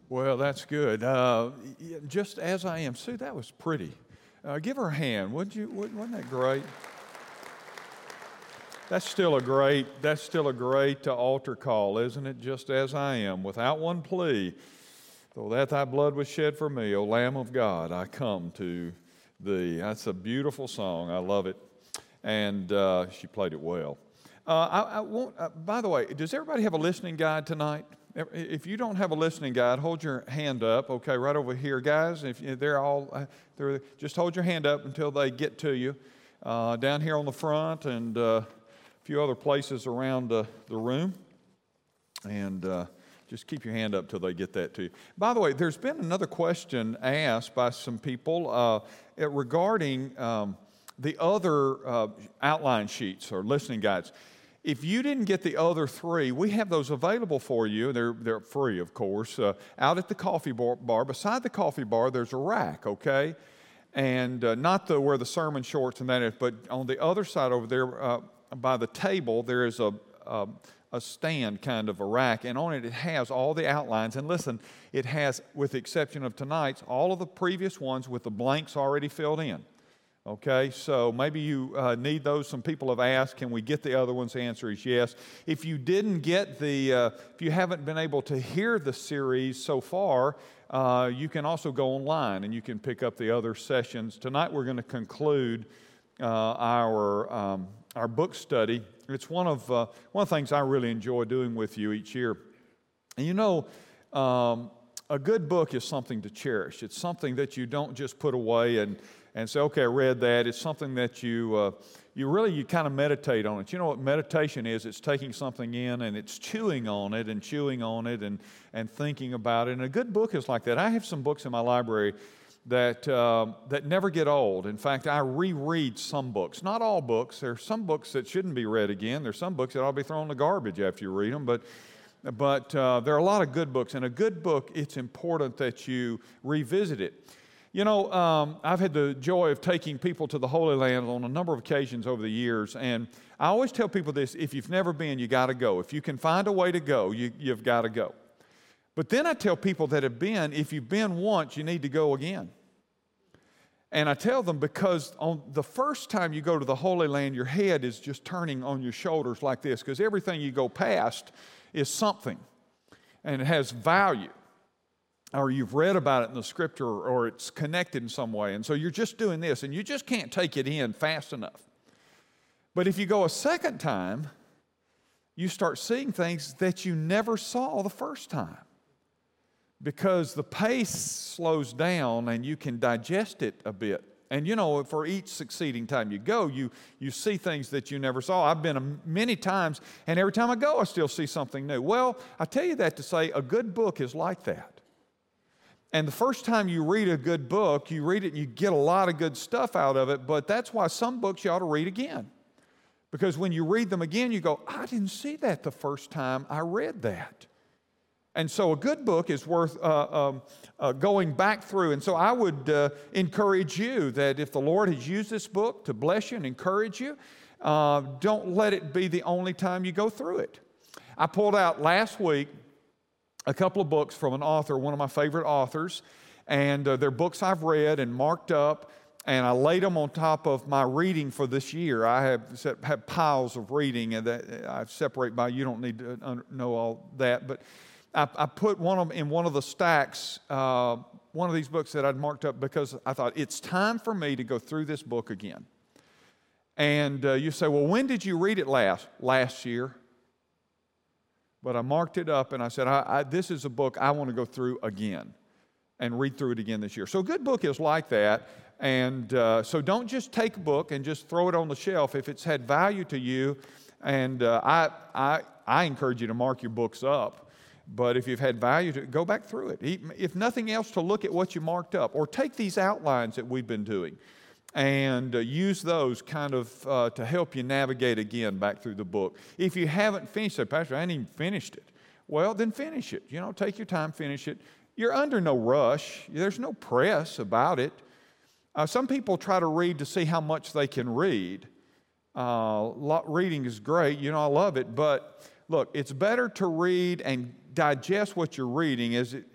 Well, that's good. Just as I am. Sue, that was pretty. Give her a hand, would you? Wasn't that great? That's still a great altar call, isn't it? Just as I am, without one plea. Though that thy blood was shed for me, O Lamb of God, I come to thee. That's a beautiful song. I love it. And she played it well. By the way, does everybody have a listening guide tonight? If you don't have a listening guide, hold your hand up. Okay, right over here, guys. If they're just hold your hand up until they get to you. Down here on the front and a few other places around the room. And just keep your hand up till they get that to you. By the way, there's been another question asked by some people regarding the other outline sheets or listening guides. If you didn't get the other three, we have those available for you. They're free, of course. Out at the coffee bar, beside the coffee bar, there's a rack, okay? And not where the sermon shorts and that is, but on the other side over there by the table, there is a stand, kind of a rack, and on it has all the outlines. And listen, it has, with the exception of tonight's, all of the previous ones with the blanks already filled in. Okay, so maybe you need those. Some people have asked, can we get the other ones? The answer is yes. If you didn't get if you haven't been able to hear the series so far, you can also go online and you can pick up the other sessions. Tonight we're going to conclude our book study. It's one of the things I really enjoy doing with you each year. And you know, a good book is something to cherish. It's something that you don't just put away and say, okay, I read that. It's something that you kind of meditate on it. You know what meditation is? It's taking something in and it's chewing on it and thinking about it. And a good book is like that. I have some books in my library that never get old. In fact, I reread some books. Not all books. There are some books that shouldn't be read again. There's some books that ought to be thrown in the garbage after you read them. But there are a lot of good books. And a good book, it's important that you revisit it. You know, I've had the joy of taking people to the Holy Land on a number of occasions over the years, and I always tell people this: if you've never been, you got to go. If you can find a way to go, you've got to go. But then I tell people that have been, if you've been once, you need to go again. And I tell them because on the first time you go to the Holy Land, your head is just turning on your shoulders like this, because everything you go past is something, and it has value. Or you've read about it in the Scripture, or it's connected in some way. And so you're just doing this, and you just can't take it in fast enough. But if you go a second time, you start seeing things that you never saw the first time. Because the pace slows down, and you can digest it a bit. And you know, for each succeeding time you go, you see things that you never saw. I've been many times, and every time I go, I still see something new. Well, I tell you that to say a good book is like that. And the first time you read a good book, you read it and you get a lot of good stuff out of it, but that's why some books you ought to read again. Because when you read them again, you go, I didn't see that the first time I read that. And so a good book is worth going back through. And so I would encourage you that if the Lord has used this book to bless you and encourage you, don't let it be the only time you go through it. I pulled out last week a couple of books from an author, one of my favorite authors, and they're books I've read and marked up, and I laid them on top of my reading for this year. I have piles of reading, and that I separate by. You don't need to know all that, but I put one of them in one of the stacks, one of these books that I'd marked up because I thought it's time for me to go through this book again. And you say, well, when did you read it last? Last year. But I marked it up and I said, this is a book I want to go through again and read through it again this year. So a good book is like that. And so don't just take a book and just throw it on the shelf if it's had value to you. And I encourage you to mark your books up. But if you've had value to it, go back through it. If nothing else, to look at what you marked up. Or take these outlines that we've been doing and use those kind of to help you navigate again back through the book. If you haven't finished it, Pastor, I ain't even finished it. Well, then finish it. You know, take your time, finish it. You're under no rush. There's no press about it. Some people try to read to see how much they can read. Reading is great. You know, I love it. But look, it's better to read and digest what you're reading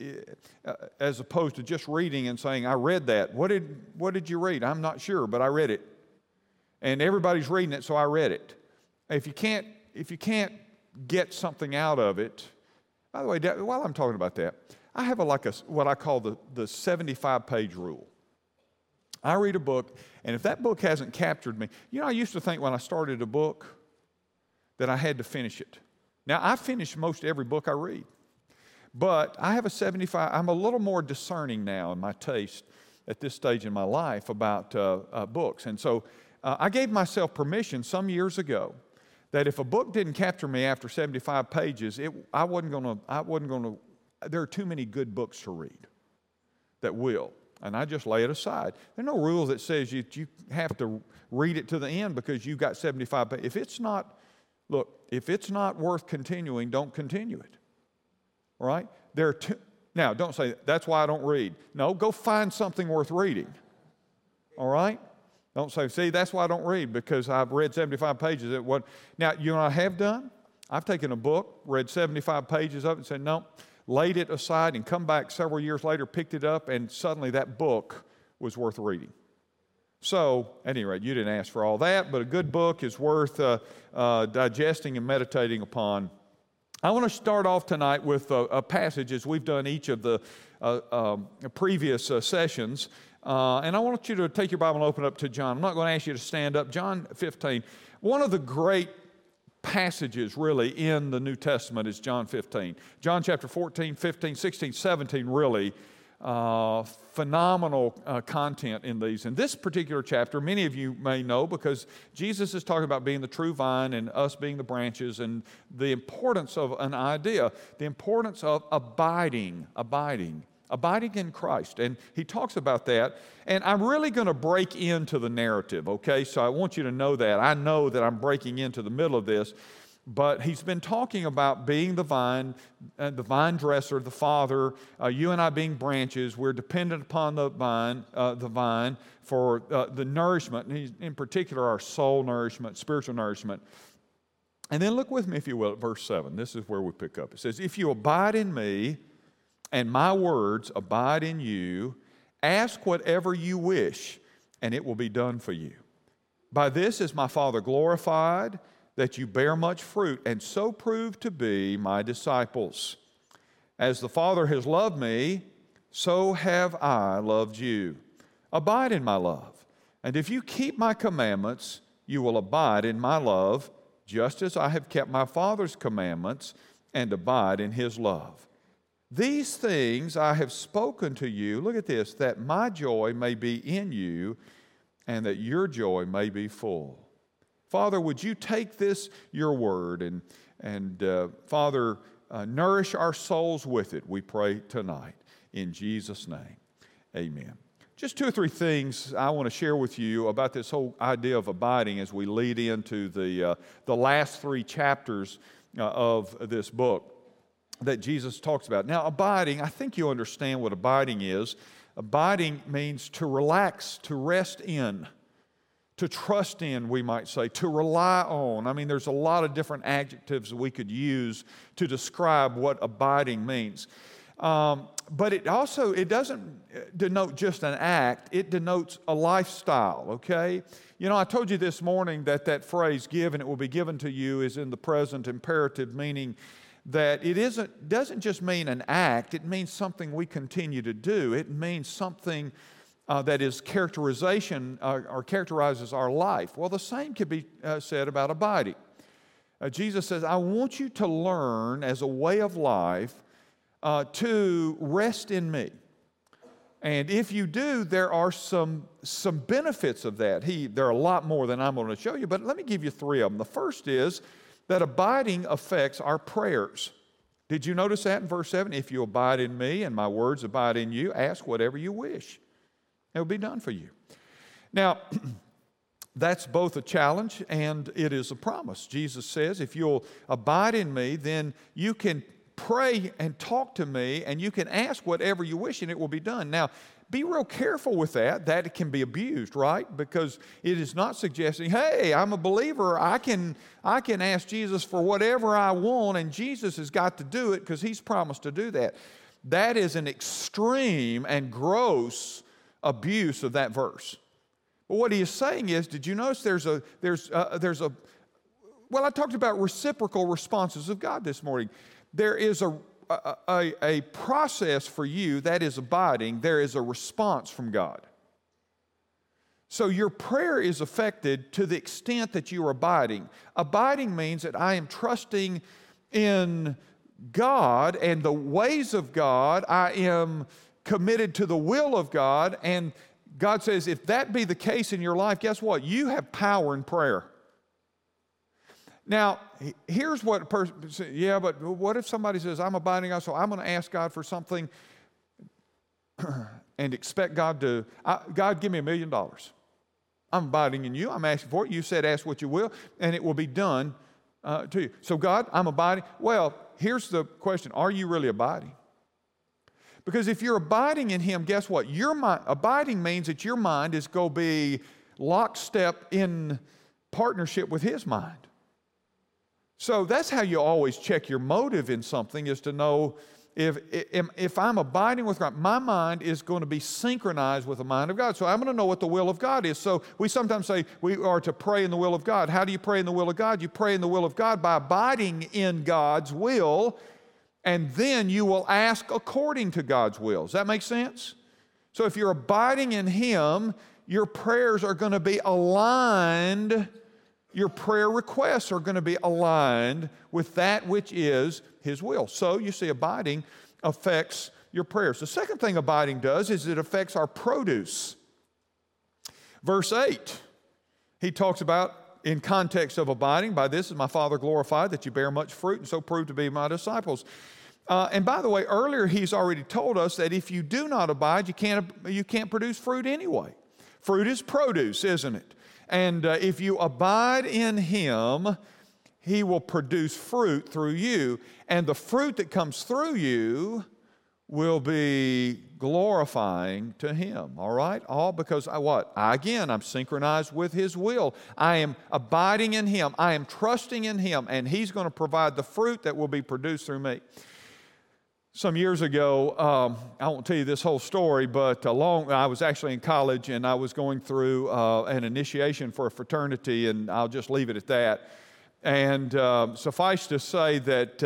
as opposed to just reading and saying, I read that. What did you read? I'm not sure, but I read it. And everybody's reading it, so I read it. If you can't get something out of it, by the way, while I'm talking about that, I have what I call the 75-page rule. I read a book, and if that book hasn't captured me, I used to think when I started a book that I had to finish it. Now, I finish most every book I read, but I have I'm a little more discerning now in my taste at this stage in my life about books. And so I gave myself permission some years ago that if a book didn't capture me after 75 pages, I wasn't going to, there are too many good books to read that will. And I just lay it aside. There's no rule that says you have to read it to the end because you've got 75 pages. If it's not worth continuing, don't continue it. All right? Now, don't say, that's why I don't read. No, go find something worth reading. All right? Don't say, see, that's why I don't read, because I've read 75 pages. Now, you know what I have done? I've taken a book, read 75 pages of it, and said, no, laid it aside, and come back several years later, picked it up, and suddenly that book was worth reading. So, at any rate, you didn't ask for all that, but a good book is worth digesting and meditating upon. I want to start off tonight with a passage, as we've done each of the previous sessions. And I want you to take your Bible and open up to John. I'm not going to ask you to stand up. John 15. One of the great passages, really, in the New Testament is John 15. John chapter 14, 15, 16, 17, really phenomenal content in these. In this particular chapter, many of you may know because Jesus is talking about being the true vine and us being the branches and the importance of an idea, the importance of abiding in Christ. And he talks about that. And I'm really going to break into the narrative, okay? So I want you to know that. I know that I'm breaking into the middle of this. But he's been talking about being the vine dresser, the Father, you and I being branches. We're dependent upon the vine for the nourishment, and in particular our soul nourishment, spiritual nourishment. And then look with me, if you will, at verse 7. This is where we pick up. It says, if you abide in me and my words abide in you, ask whatever you wish, and it will be done for you. By this is my Father glorified, that you bear much fruit, and so prove to be my disciples. As the Father has loved me, so have I loved you. Abide in my love. And if you keep my commandments, you will abide in my love, just as I have kept my Father's commandments and abide in his love. These things I have spoken to you, look at this, that my joy may be in you and that your joy may be full. Father, would you take this, your word, and Father, nourish our souls with it, we pray tonight. In Jesus' name, amen. Just two or three things I want to share with you about this whole idea of abiding as we lead into the last three chapters of this book that Jesus talks about. Now, abiding, I think you understand what abiding is. Abiding means to relax, to rest in, to trust in, we might say, to rely on. I mean, there's a lot of different adjectives we could use to describe what abiding means. But it doesn't denote just an act, it denotes a lifestyle, okay? You know, I told you this morning that phrase, give and it will be given to you, is in the present imperative, meaning that it doesn't just mean an act, it means something we continue to do. It means something that is characterization or characterizes our life. Well, the same could be said about abiding. Jesus says, I want you to learn as a way of life to rest in me. And if you do, there are some benefits of that. There are a lot more than I'm going to show you, but let me give you three of them. The first is that abiding affects our prayers. Did you notice that in verse 7? If you abide in me and my words abide in you, ask whatever you wish. It will be done for you. Now, that's both a challenge and it is a promise. Jesus says, if you'll abide in me, then you can pray and talk to me and you can ask whatever you wish and it will be done. Now, be real careful with that. That it can be abused, right? Because it is not suggesting, hey, I'm a believer. I can ask Jesus for whatever I want, and Jesus has got to do it because he's promised to do that. That is an extreme and gross abuse of that verse. But what he is saying is, did you notice well, I talked about reciprocal responses of God this morning. There is a process for you that is abiding. There is a response from God. So your prayer is affected to the extent that you are abiding. Abiding means that I am trusting in God and the ways of God. I am committed to the will of God. And God says, if that be the case in your life, guess what? You have power in prayer. Now, here's what a person says, yeah, but what if somebody says, I'm abiding God, so I'm going to ask God for something and expect God to, God, give me $1 million. I'm abiding in you. I'm asking for it. You said ask what you will, and it will be done to you. So God, I'm abiding. Well, here's the question. Are you really abiding? Because if you're abiding in Him, guess what? Your mind, abiding means that your mind is going to be lockstep in partnership with His mind. So that's how you always check your motive in something, is to know if I'm abiding with God, my mind is going to be synchronized with the mind of God. So I'm going to know what the will of God is. So we sometimes say we are to pray in the will of God. How do you pray in the will of God? You pray in the will of God by abiding in God's will, and then you will ask according to God's will. Does that make sense? So if you're abiding in Him, your prayers are going to be aligned. Your prayer requests are going to be aligned with that which is His will. So you see, abiding affects your prayers. The second thing abiding does is it affects our produce. Verse 8, he talks about, in context of abiding, by this is my Father glorified, that you bear much fruit and so prove to be my disciples. And by the way, earlier he's already told us that if you do not abide, you can't produce fruit anyway. Fruit is produce, isn't it? And if you abide in Him, He will produce fruit through you. And the fruit that comes through you will be glorifying to Him, all right? All because I'm synchronized with His will. I am abiding in Him. I am trusting in Him, and He's going to provide the fruit that will be produced through me. Some years ago, I won't tell you this whole story, but I was actually in college and I was going through an initiation for a fraternity, and I'll just leave it at that. And suffice to say that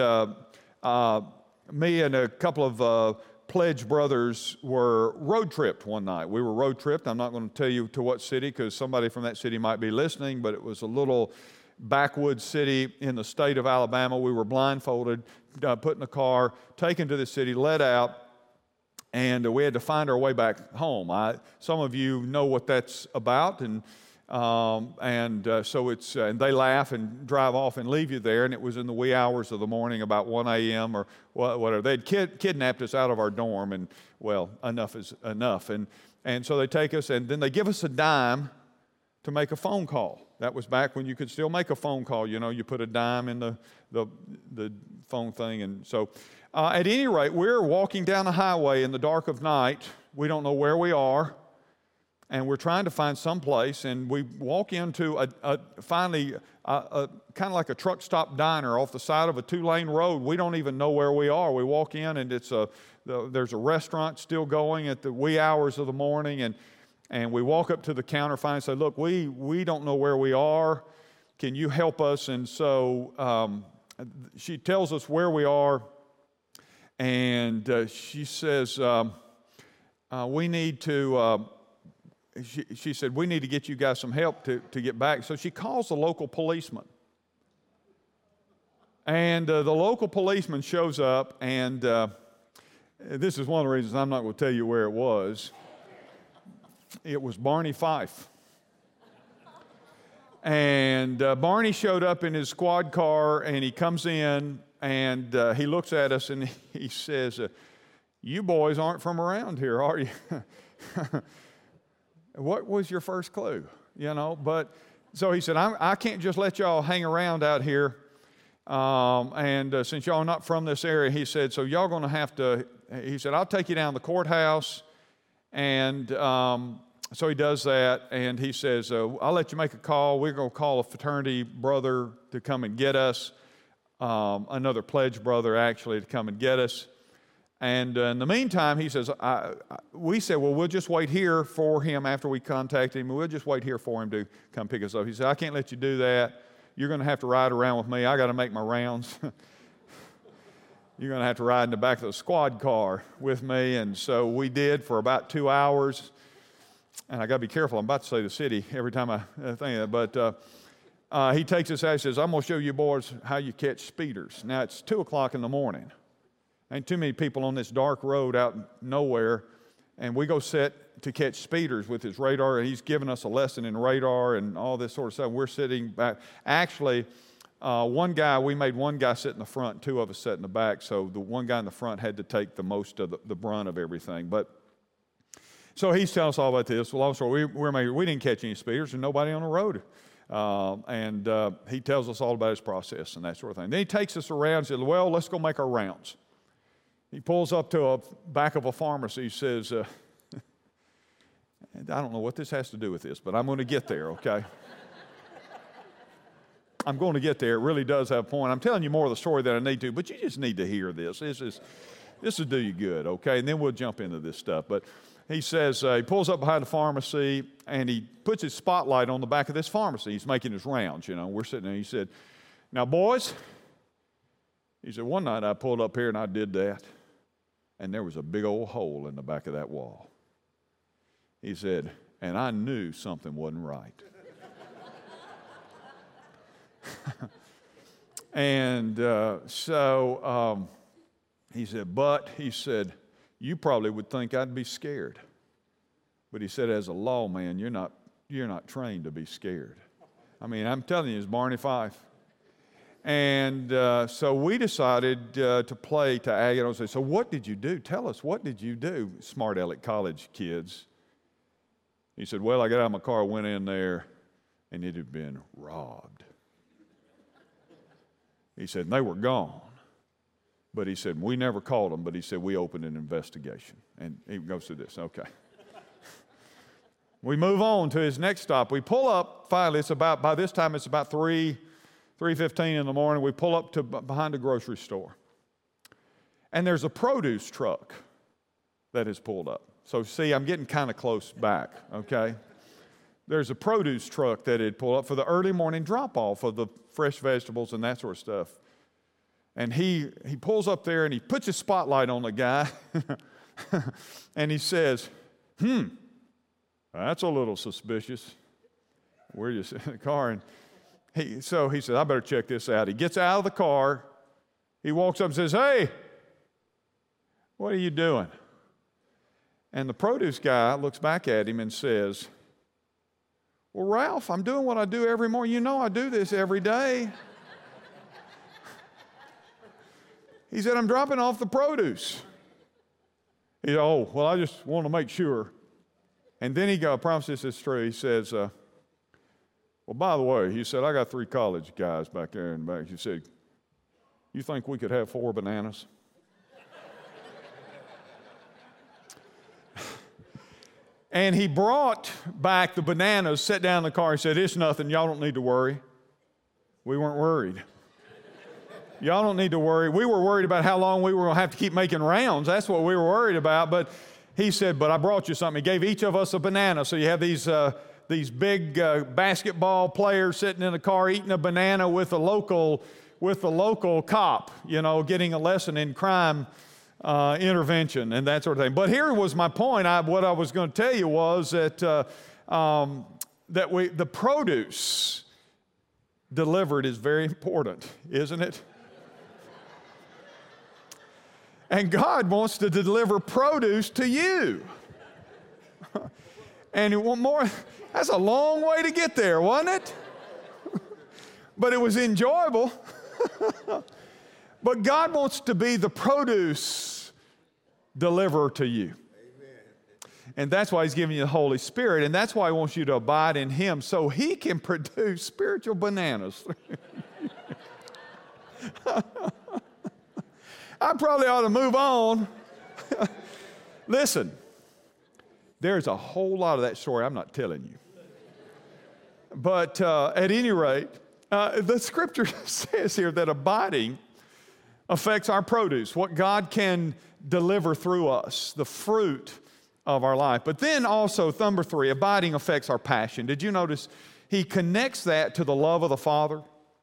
me and a couple of pledge brothers were road tripped one night. We were road tripped. I'm not going to tell you to what city because somebody from that city might be listening, but it was a little backwoods city in the state of Alabama. We were blindfolded, put in a car, taken to the city, led out, and we had to find our way back home. Some of you know what that's about, and so it's and they laugh and drive off and leave you there. And it was in the wee hours of the morning, about 1 a.m. or whatever. They'd kidnapped us out of our dorm, and well, enough is enough. And so they take us, and then they give us a dime to make a phone call. That was back when you could still make a phone call. You know, you put a dime in the phone thing. And so at any rate, we're walking down the highway in the dark of night. We don't know where we are. And we're trying to find some place. And we walk into finally kind of like a truck stop diner off the side of a 2-lane road. We don't even know where we are. We walk in, and there's a restaurant still going at the wee hours of the morning. And we walk up to the counter, finally say, look, we don't know where we are. Can you help us? And so she tells us where we are, and she says, we need to, she said, we need to get you guys some help to get back. So she calls the local policeman. And the local policeman shows up, and this is one of the reasons I'm not going to tell you where it was. It was Barney Fife. And Barney showed up in his squad car, and he comes in, and he looks at us, and he says, you boys aren't from around here, are you? What was your first clue? You know, but so he said, I can't just let y'all hang around out here. And since y'all are not from this area, he said, so y'all going to have to, he said, I'll take you down to the courthouse, And so he does that, and he says, I'll let you make a call. We're going to call a fraternity brother to come and get us, another pledge brother, actually, to come and get us. And in the meantime, he says, we said, well, we'll just wait here for him after we contact him. We'll just wait here for him to come pick us up. He said, I can't let you do that. You're going to have to ride around with me. I got to make my rounds. You're going to have to ride in the back of the squad car with me. And so we did for about 2 hours. And I got to be careful. I'm about to say the city every time I think of that. But he takes us out and says, I'm going to show you boys how you catch speeders. Now, it's 2 o'clock in the morning. Ain't too many people on this dark road out nowhere. And we go set to catch speeders with his radar. And he's giving us a lesson in radar and all this sort of stuff. We're sitting back. Actually, we made one guy sit in the front, and 2 of us sat in the back. So the one guy in the front had to take the most of the brunt of everything. But so he's telling us all about this. Well, also, we didn't catch any speeders and nobody on the road. And he tells us all about his process and that sort of thing. Then he takes us around and says, well, let's go make our rounds. He pulls up to a back of a pharmacy. He says, I don't know what this has to do with this, but I'm going to get there, okay? I'm going to get there. It really does have a point. I'm telling you more of the story than I need to, but you just need to hear this. This will do you good, okay? And then we'll jump into this stuff. But he says, he pulls up behind the pharmacy, and he puts his spotlight on the back of this pharmacy. He's making his rounds, We're sitting there. He said, now, boys, he said, one night I pulled up here and I did that, and there was a big old hole in the back of that wall. He said, and I knew something wasn't right. And he said, you probably would think I'd be scared. But he said, as a lawman, you're not trained to be scared. I mean, I'm telling you, it's Barney Fife. And so we decided to play tag and say, so what did you do? Tell us, what did you do, smart aleck college kids? He said, well, I got out of my car, went in there, and it had been robbed. He said, and they were gone. But he said, we never called them, but he said, we opened an investigation. And he goes through this. Okay. We move on to his next stop. We pull up, finally, by this time it's about 3:15 in the morning. We pull up to behind a grocery store. And there's a produce truck that has pulled up. So see, I'm getting kind of close back, okay? There's a produce truck that had pulled up for the early morning drop-off of the fresh vegetables and that sort of stuff. And he pulls up there and he puts his spotlight on the guy and he says, that's a little suspicious. We're just in the car. And so he says, I better check this out. He gets out of the car. He walks up and says, hey, what are you doing? And the produce guy looks back at him and says, well, Ralph, I'm doing what I do every morning. You know I do this every day. He said, I'm dropping off the produce. He said, oh, well, I just want to make sure. And then I promise this is true. He says, well, by the way, he said, I got 3 college guys back there in the back. He said, you think we could have 4 bananas? And he brought back the bananas, sat down in the car, and said, it's nothing. Y'all don't need to worry. We weren't worried. Y'all don't need to worry. We were worried about how long we were going to have to keep making rounds. That's what we were worried about. But he said, but I brought you something. He gave each of us a banana. So you have these big basketball players sitting in a car eating a banana with a local cop, getting a lesson in crime intervention and that sort of thing. But here was my point. What I was going to tell you was that the produce delivered is very important, isn't it? And God wants to deliver produce to you. And you want more. That's a long way to get there, wasn't it? But it was enjoyable. But God wants to be the produce deliverer to you. Amen. And that's why He's giving you the Holy Spirit. And that's why He wants you to abide in Him so He can produce spiritual bananas. I probably ought to move on. Listen, There's a whole lot of that story I'm not telling you. But at any rate, the Scripture says here that abiding affects our produce, what God can deliver through us, the fruit of our life. But then also, number 3, abiding affects our passion. Did you notice he connects that to the love of the Father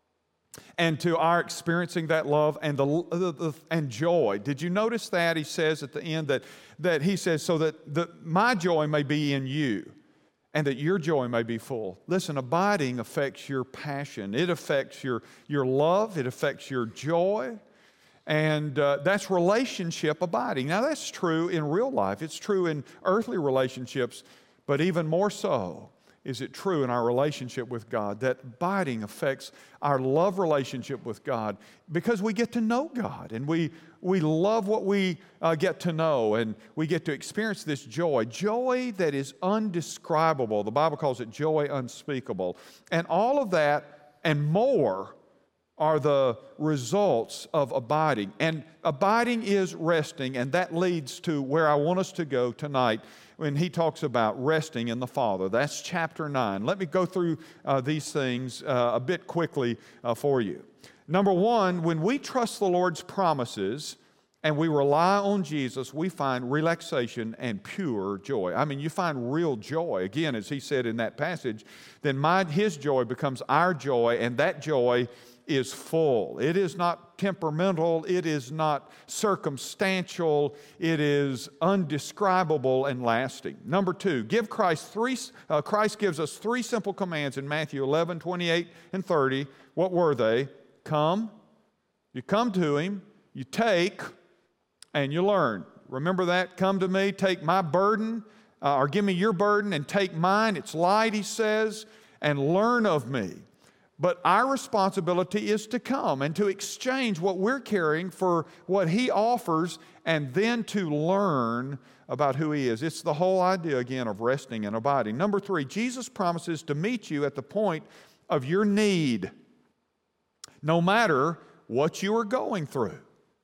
and to our experiencing that love and and joy? Did you notice that he says at the end that he says, so that my joy may be in you and that your joy may be full. Listen, abiding affects your passion. It affects your love. It affects your joy. And that's relationship abiding. Now, that's true in real life. It's true in earthly relationships, but even more so is it true in our relationship with God, that abiding affects our love relationship with God because we get to know God and we love what we get to know, and we get to experience this joy that is undescribable. The Bible calls it joy unspeakable. And all of that and more are the results of abiding. And abiding is resting, and that leads to where I want us to go tonight when he talks about resting in the Father. That's chapter 9. Let me go through these things a bit quickly for you. Number 1, when we trust the Lord's promises and we rely on Jesus, we find relaxation and pure joy. I mean, you find real joy. Again, as he said in that passage, then his joy becomes our joy, and that joy is full. It is not temperamental. It is not circumstantial. It is undescribable and lasting. Number 2, Christ gives us 3 simple commands in Matthew 11, 28, and 30. What were they? Come. You come to him. You take, and you learn. Remember that? Come to me, take my burden, or give me your burden and take mine. It's light, he says, and learn of me. But our responsibility is to come and to exchange what we're carrying for what he offers, and then to learn about who he is. It's the whole idea, again, of resting and abiding. Number 3, Jesus promises to meet you at the point of your need, no matter what you are going through.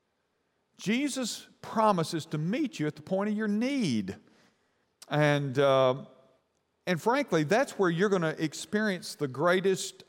Jesus promises to meet you at the point of your need. And frankly, that's where you're going to experience the greatest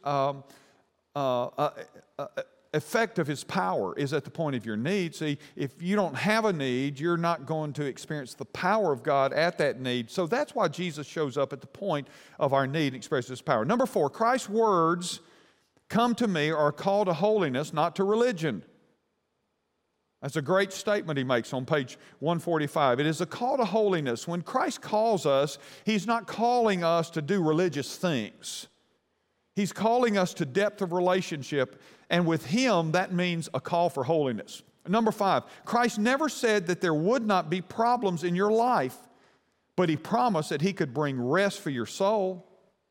effect of his power, is at the point of your need. See, if you don't have a need, you're not going to experience the power of God at that need. So that's why Jesus shows up at the point of our need and expresses his power. Number 4, Christ's words, come to me, are a call to holiness, not to religion. That's a great statement he makes on page 145. It is a call to holiness. When Christ calls us, he's not calling us to do religious things. He's calling us to depth of relationship, and with him, that means a call for holiness. Number 5, Christ never said that there would not be problems in your life, but he promised that he could bring rest for your soul.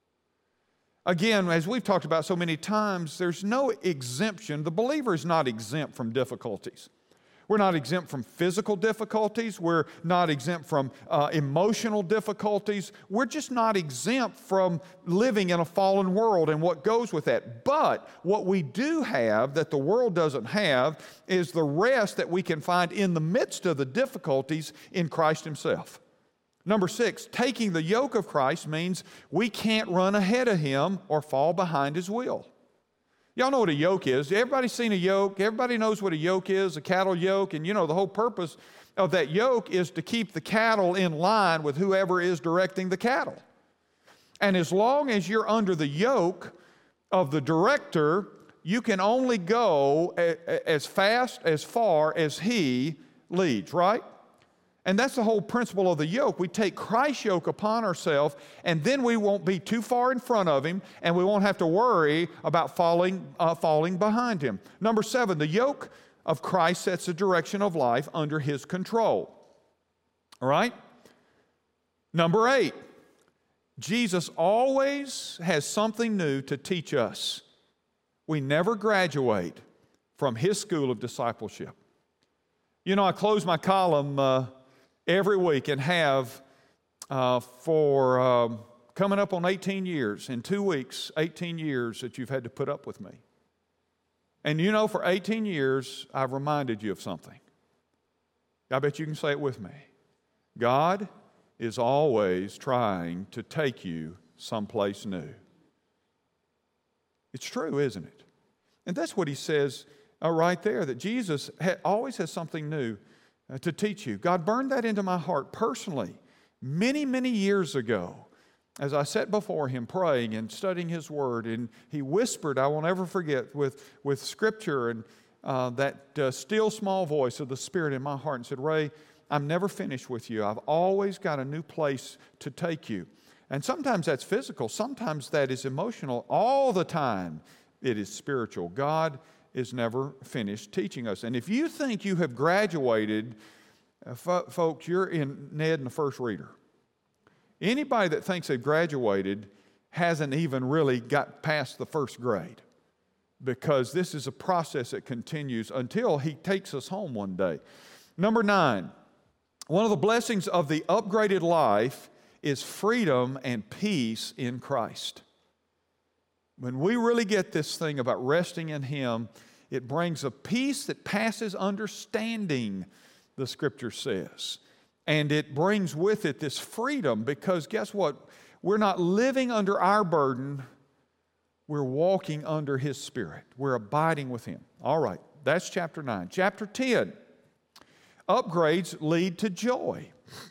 Again, as we've talked about so many times, there's no exemption. The believer is not exempt from difficulties. We're not exempt from physical difficulties. We're not exempt from emotional difficulties. We're just not exempt from living in a fallen world and what goes with that. But what we do have that the world doesn't have is the rest that we can find in the midst of the difficulties in Christ himself. Number 6, taking the yoke of Christ means we can't run ahead of him or fall behind his will. Y'all know what a yoke is. Everybody seen a yoke? Everybody knows what a yoke is, a cattle yoke. And you know, the whole purpose of that yoke is to keep the cattle in line with whoever is directing the cattle. And as long as you're under the yoke of the director, you can only go as far as he leads, right? And that's the whole principle of the yoke. We take Christ's yoke upon ourselves, and then we won't be too far in front of him, and we won't have to worry about falling behind him. Number 7, the yoke of Christ sets the direction of life under his control. All right? Number 8, Jesus always has something new to teach us. We never graduate from his school of discipleship. You know, I close my column every week and have for coming up on 18 years. In 2 weeks, 18 years that you've had to put up with me. And you know, for 18 years, I've reminded you of something. I bet you can say it with me. God is always trying to take you someplace new. It's true, isn't it? And that's what he says right there, that Jesus always has something new to teach you. God burned that into my heart personally many, many years ago as I sat before Him praying and studying His Word. And He whispered, I will never forget, with Scripture and that still small voice of the Spirit in my heart, and said, Ray, I'm never finished with you. I've always got a new place to take you. And sometimes that's physical. Sometimes that is emotional. All the time it is spiritual. God is never finished teaching us. And if you think you have graduated, folks, you're in Ned and the First Reader. Anybody that thinks they've graduated hasn't even really got past the first grade, because this is a process that continues until He takes us home one day. Number 9, one of the blessings of the upgraded life is freedom and peace in Christ. When we really get this thing about resting in Him, it brings a peace that passes understanding, the Scripture says. And it brings with it this freedom, because guess what? We're not living under our burden. We're walking under His Spirit. We're abiding with Him. All right, that's chapter 9. Chapter 10, upgrades lead to joy.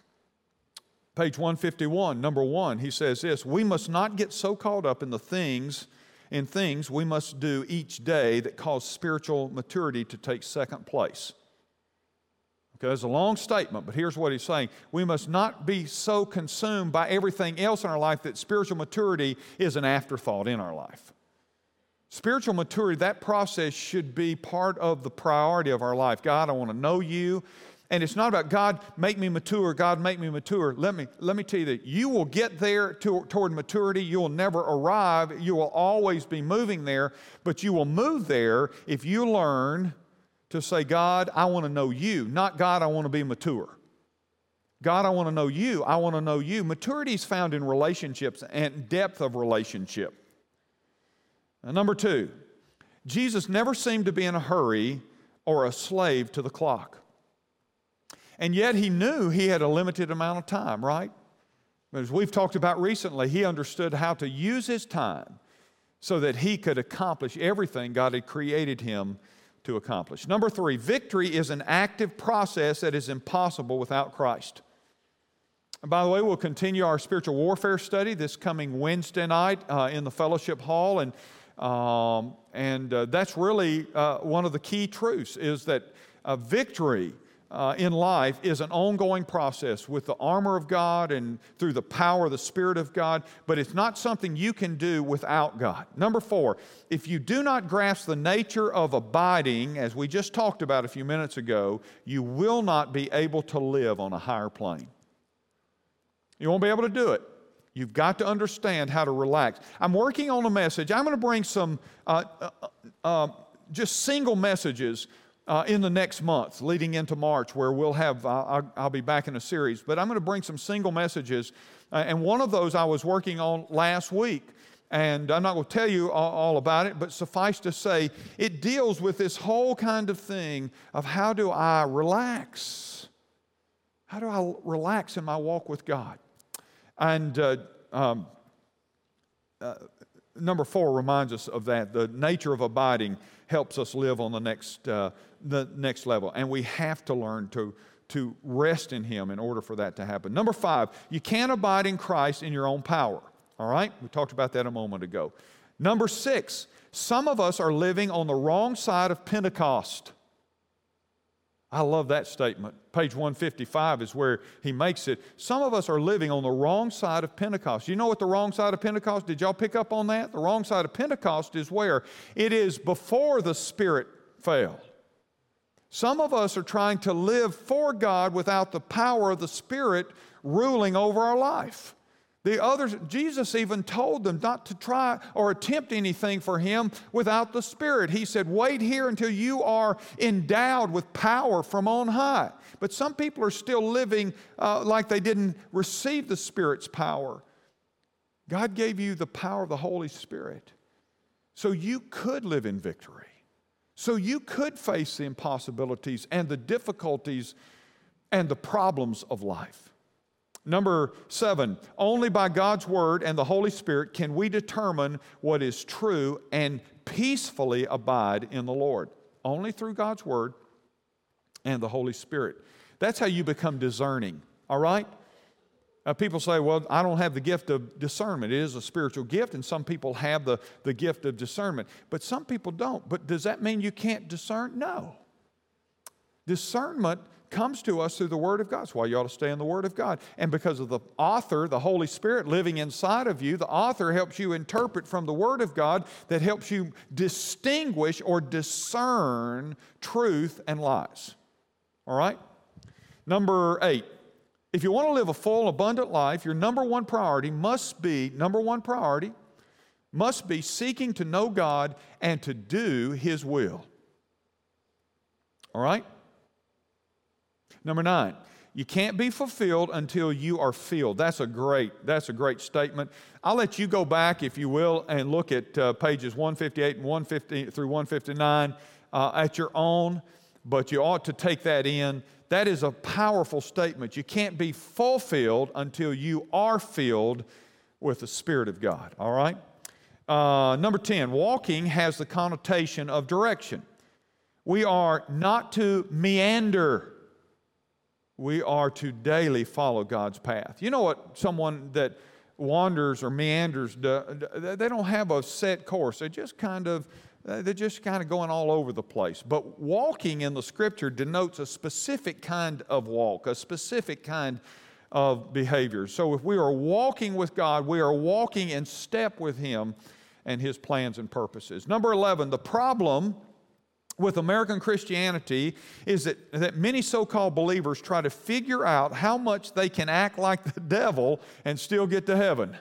Page 151, number 1, he says this: we must not get so caught up in things we must do each day that cause spiritual maturity to take second place. Okay, that's a long statement, but here's what he's saying. We must not be so consumed by everything else in our life that spiritual maturity is an afterthought in our life. Spiritual maturity, that process should be part of the priority of our life. God, I want to know You. And it's not about, God, make me mature, God, make me mature. Let me tell you that you will get there toward maturity. You will never arrive. You will always be moving there, but you will move there if you learn to say, God, I want to know You, not God, I want to be mature. God, I want to know You. I want to know You. Maturity is found in relationships and depth of relationship. Number 2, Jesus never seemed to be in a hurry or a slave to the clock. And yet He knew He had a limited amount of time, right? As we've talked about recently, He understood how to use His time so that He could accomplish everything God had created Him to accomplish. Number 3, victory is an active process that is impossible without Christ. And by the way, we'll continue our spiritual warfare study this coming Wednesday night in the fellowship hall. And that's really one of the key truths, is that victory in life is an ongoing process with the armor of God and through the power of the Spirit of God, but it's not something you can do without God. Number 4, if you do not grasp the nature of abiding, as we just talked about a few minutes ago, you will not be able to live on a higher plane. You won't be able to do it. You've got to understand how to relax. I'm working on a message. I'm going to bring some just single messages in the next month, leading into March, where we'll have, I'll be back in a series, but I'm going to bring some single messages, and one of those I was working on last week, and I'm not going to tell you all about it, but suffice to say, it deals with this whole kind of thing of how do I relax? How do I relax in my walk with God? And number 4 reminds us of that. The nature of abiding helps us live on the next level. And we have to learn to rest in Him in order for that to happen. Number 5, you can't abide in Christ in your own power. All right? We talked about that a moment ago. Number 6, some of us are living on the wrong side of Pentecost. I love that statement. Page 155 is where he makes it. Some of us are living on the wrong side of Pentecost. You know what the wrong side of Pentecost? Did y'all pick up on that? The wrong side of Pentecost is where? It is before the Spirit fell. Some of us are trying to live for God without the power of the Spirit ruling over our life. The others, Jesus even told them not to try or attempt anything for Him without the Spirit. He said, wait here until you are endowed with power from on high. But some people are still living like they didn't receive the Spirit's power. God gave you the power of the Holy Spirit so you could live in victory, so you could face the impossibilities and the difficulties and the problems of life. Number 7, only by God's Word and the Holy Spirit can we determine what is true and peacefully abide in the Lord. Only through God's Word and the Holy Spirit. That's how you become discerning, all right? People say, well, I don't have the gift of discernment. It is a spiritual gift, and some people have the gift of discernment. But some people don't. But does that mean you can't discern? No. Discernment comes to us through the Word of God. That's why you ought to stay in the Word of God. And because of the author, the Holy Spirit living inside of you, the author helps you interpret from the Word of God that helps you distinguish or discern truth and lies. All right? Number 8. If you want to live a full, abundant life, your number one priority must be seeking to know God and to do His will. All right? Number 9, you can't be fulfilled until you are filled. That's a great statement. I'll let you go back, if you will, and look at pages 158 and 150 through 159 at your own, but you ought to take that in. That is a powerful statement. You can't be fulfilled until you are filled with the Spirit of God, all right? Number 10, walking has the connotation of direction. We are not to meander. We are to daily follow God's path. You know what someone that wanders or meanders, they don't have a set course. They're just kind of going all over the place. But walking in the Scripture denotes a specific kind of walk, a specific kind of behavior. So if we are walking with God, we are walking in step with Him and His plans and purposes. Number 11, the problem with American Christianity is that many so-called believers try to figure out how much they can act like the devil and still get to heaven.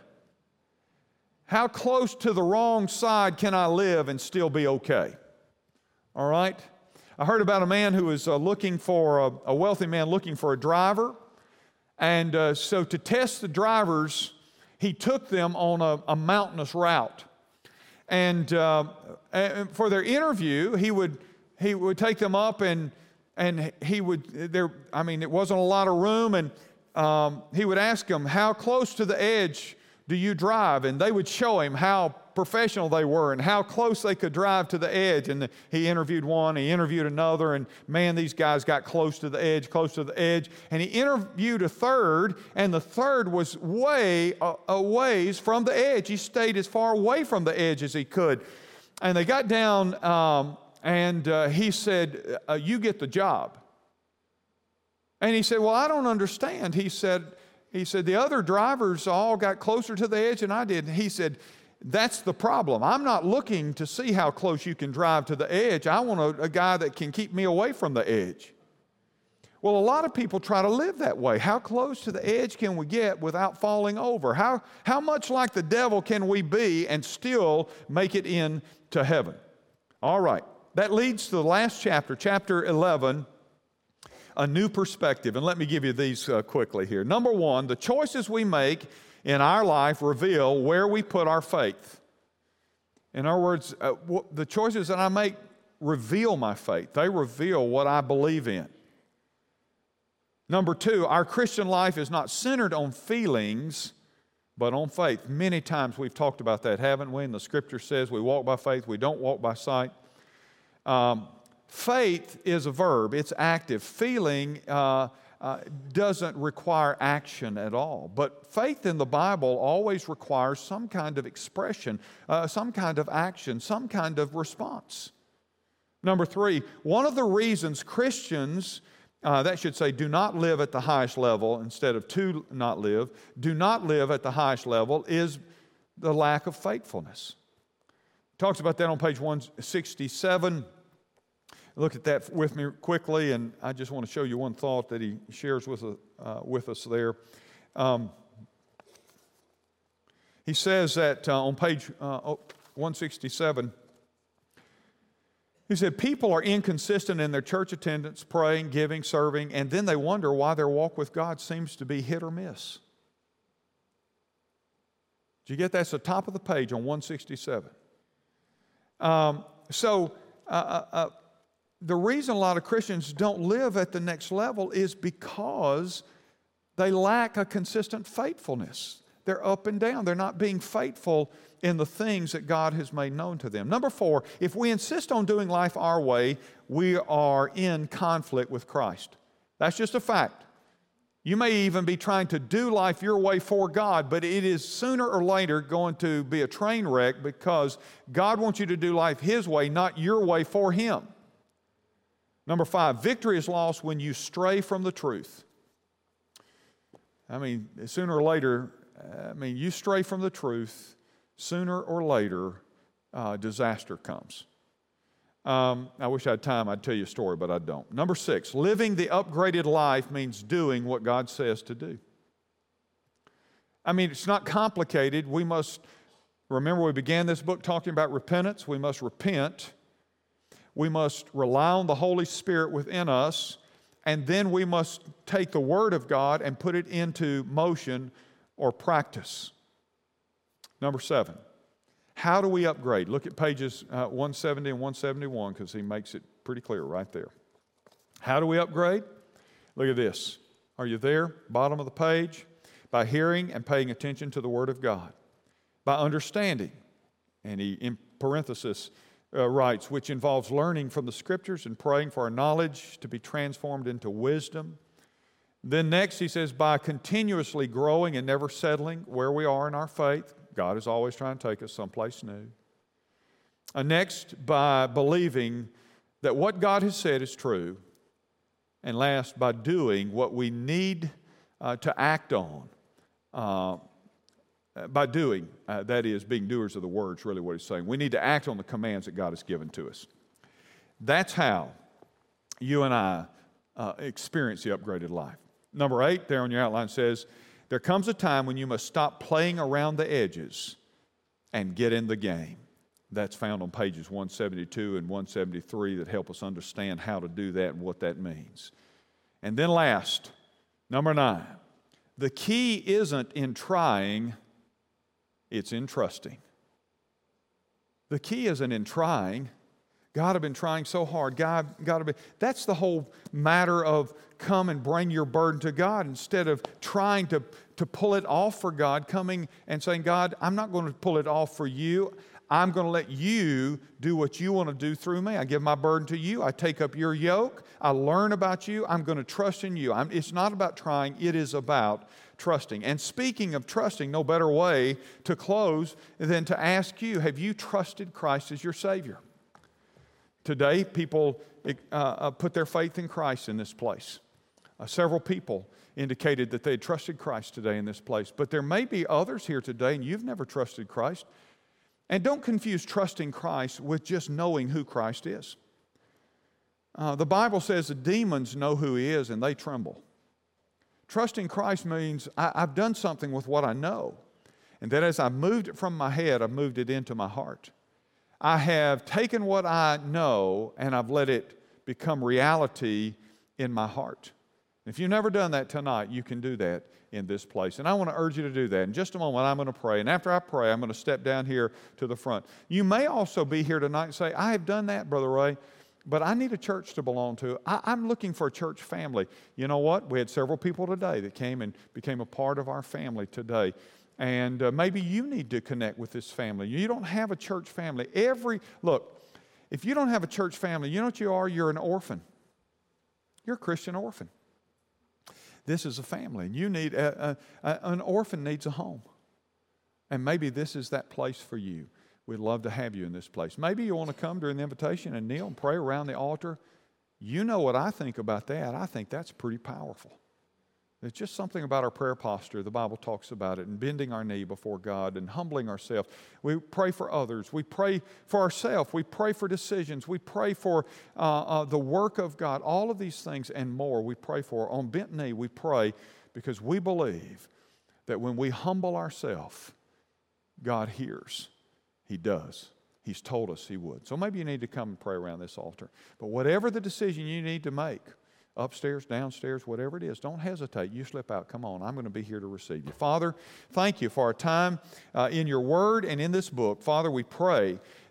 How close to the wrong side can I live and still be okay? All right? I heard about a man who was looking for, a wealthy man looking for a driver. And so to test the drivers, he took them on a mountainous route. And for their interview, he would take them up and it wasn't a lot of room. And he would ask them, how close to the edge do you drive? And they would show him how professional they were and how close they could drive to the edge. And he interviewed one, he interviewed another, and man, these guys got close to the edge. And he interviewed a third, and the third was way a ways from the edge. He stayed as far away from the edge as he could. And they got down, and he said, you get the job. And he said, well, I don't understand. He said, the other drivers all got closer to the edge than I did. And he said, that's the problem. I'm not looking to see how close you can drive to the edge. I want a guy that can keep me away from the edge. Well, a lot of people try to live that way. How close to the edge can we get without falling over? How much like the devil can we be and still make it into heaven? All right. That leads to the last chapter, chapter 11. A new perspective. And let me give you these quickly here. Number 1, the choices we make in our life reveal where we put our faith. In other words, the choices that I make reveal my faith. They reveal what I believe in. Number 2, our Christian life is not centered on feelings, but on faith. Many times we've talked about that, haven't we? And the Scripture says we walk by faith, we don't walk by sight. Faith is a verb. It's active. Feeling doesn't require action at all. But faith in the Bible always requires some kind of expression, some kind of action, some kind of response. Number 3, one of the reasons Christians, do not live at the highest level instead of do not live at the highest level is the lack of faithfulness. Talks about that on page 167. Look at that with me quickly, and I just want to show you one thought that he shares with us there. He says that on page 167, he said, people are inconsistent in their church attendance, praying, giving, serving, and then they wonder why their walk with God seems to be hit or miss. Did you get that? It's the top of the page on 167. The reason a lot of Christians don't live at the next level is because They lack a consistent faithfulness. They're up and down. They're not being faithful in the things that God has made known to them. Number 4, if we insist on doing life our way, we are in conflict with Christ. That's just a fact. You may even be trying to do life your way for God, but it is sooner or later going to be a train wreck because God wants you to do life His way, not your way for Him. Number 5, victory is lost when you stray from the truth. Sooner or later, you stray from the truth, sooner or later, disaster comes. I wish I had time, I'd tell you a story, but I don't. Number 6, living the upgraded life means doing what God says to do. It's not complicated. We must, remember we began this book talking about repentance. We must repent. We must rely on the Holy Spirit within us. And then we must take the Word of God and put it into motion or practice. Number 7, how do we upgrade? Look at pages 170 and 171 because he makes it pretty clear right there. How do we upgrade? Look at this. Are you there? Bottom of the page. By hearing and paying attention to the Word of God. By understanding, and he in parenthesis writes, which involves learning from the Scriptures and praying for our knowledge to be transformed into wisdom. Then next he says, by continuously growing and never settling where we are in our faith. God is always trying to take us someplace new. Next, by believing that what God has said is true. And last, by doing what we need to act on. By doing, that is, being doers of the word is really what he's saying. We need to act on the commands that God has given to us. That's how you and I experience the upgraded life. Number 8, there on your outline says, there comes a time when you must stop playing around the edges and get in the game. That's found on pages 172 and 173 that help us understand how to do that and what that means. And then last, number 9, the key isn't in trying, it's in trusting. The key isn't in trying. God, I've been trying so hard. That's the whole matter of come and bring your burden to God instead of trying to pull it off for God, coming and saying, God, I'm not going to pull it off for you. I'm going to let you do what you want to do through me. I give my burden to you. I take up your yoke. I learn about you. I'm going to trust in you. It's not about trying. It is about trusting. And speaking of trusting, no better way to close than to ask you, have you trusted Christ as your Savior? Today, people put their faith in Christ in this place. Several people indicated that they had trusted Christ today in this place. But there may be others here today, and you've never trusted Christ. And don't confuse trusting Christ with just knowing who Christ is. The Bible says the demons know who He is, and they tremble. Trusting Christ means I've done something with what I know. And that as I moved it from my head, I've moved it into my heart. I have taken what I know and I've let it become reality in my heart. If you've never done that tonight, you can do that in this place. And I want to urge you to do that. In just a moment, I'm going to pray. And after I pray, I'm going to step down here to the front. You may also be here tonight and say, I have done that, Brother Ray, but I need a church to belong to. I'm looking for a church family. You know what? We had several people today that came and became a part of our family today. And maybe you need to connect with this family. You don't have a church family. Look, if you don't have a church family, you know what you are? You're an orphan. You're a Christian orphan. This is a family. And you need, an orphan needs a home. And maybe this is that place for you. We'd love to have you in this place. Maybe you want to come during the invitation and kneel and pray around the altar. You know what I think about that. I think that's pretty powerful. There's just something about our prayer posture. The Bible talks about it, and bending our knee before God and humbling ourselves. We pray for others. We pray for ourselves. We pray for decisions. We pray for the work of God. All of these things and more we pray for. On bent knee, we pray because we believe that when we humble ourselves, God hears. He does. He's told us He would. So maybe you need to come and pray around this altar. But whatever the decision you need to make, upstairs, downstairs, whatever it is, don't hesitate. You slip out. Come on, I'm going to be here to receive you. Father, thank you for our time in your word and in this book. Father, we pray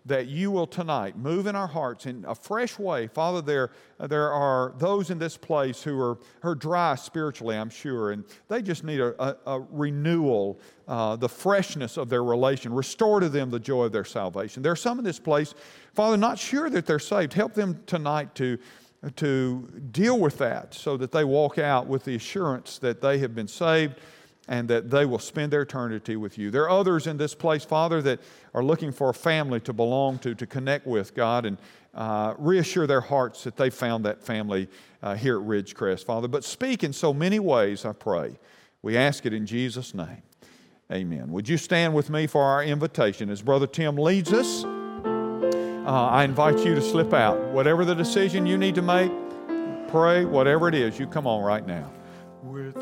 that you will tonight move in our hearts in a fresh way. Father, there are those in this place who are dry spiritually, I'm sure, and they just need a renewal, the freshness of their relation. Restore to them the joy of their salvation. There are some in this place, Father, not sure that they're saved. Help them tonight to deal with that so that they walk out with the assurance that they have been saved and that they will spend their eternity with you. There are others in this place, Father, that are looking for a family to belong to connect with, God, and reassure their hearts that they found that family here at Ridgecrest, Father. But speak in so many ways, I pray. We ask it in Jesus' name. Amen. Would you stand with me for our invitation? As Brother Tim leads us, I invite you to slip out. Whatever the decision you need to make, pray, whatever it is, you come on right now. With